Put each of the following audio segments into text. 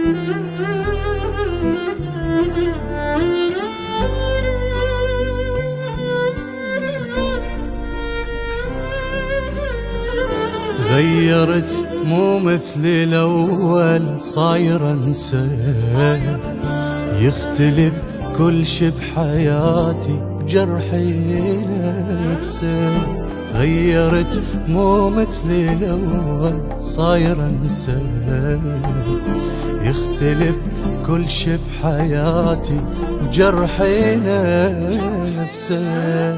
تغيرت مو مثل الأول صاير انسى، يختلف كل شي بحياتي بجرحي نفسه. تغيرت مو مثل الأول صاير انسى، يختلف كل شي بحياتي بجرحي نفسه.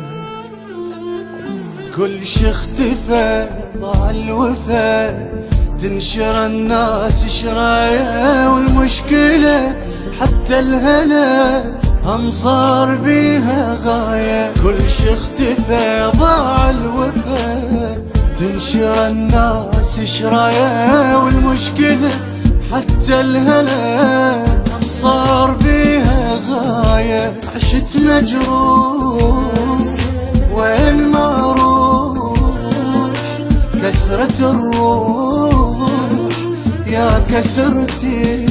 كل شي اختفى ضاع الوفا، تنشر الناس شرايا، والمشكلة حتى الهنا هم صار بيها غاية. كل شي اختفى ضاع الوفا، تنشر الناس شرايا، والمشكلة حتى الهنا هم صار بيها غاية. عشت مجروح وين ما اروح، كسرة الروح يا كسرتي.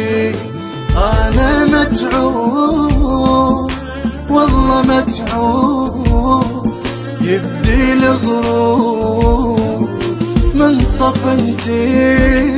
انا متعوب والله متعوب، يبدي الغروب من صفنتي.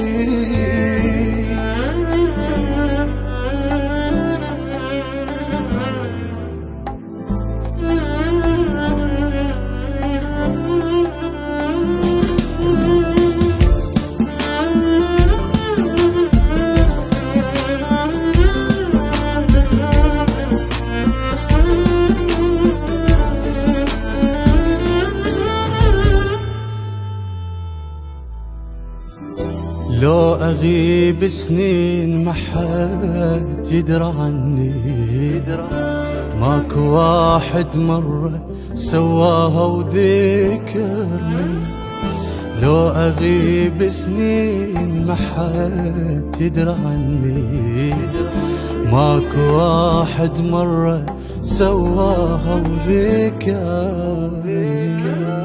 لو أغيب سنين ما حد يدرى عني، ماكو واحد مرة سواها وذكرني. لو أغيب سنين ما حد يدرى عني، ماكو واحد مرة سواها وذكرني.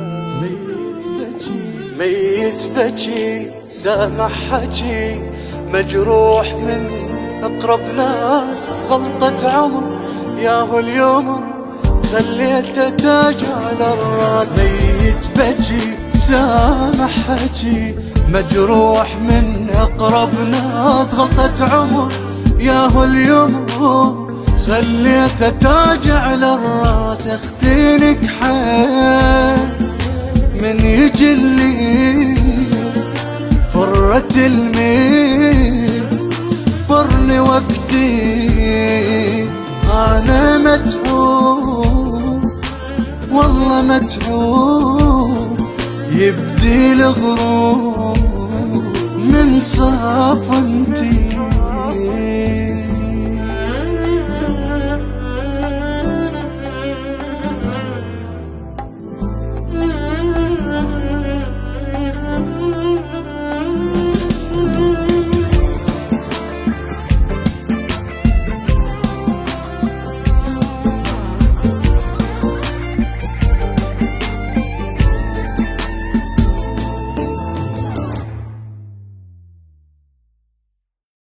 ميت بجي سامح حجي، مجروح من أقرب ناس، غلطة عمر ياهو اليوم خليته تاج على الراس. ميت بجي سامح حجي، مجروح من أقرب ناس، غلطة عمر ياهو اليوم خليته تاج على الراس. اختينك حال من يجلي فرت الميل، فرني وقتي. انا متعوب والله متعوب، يبدي الغروب من صافنتي.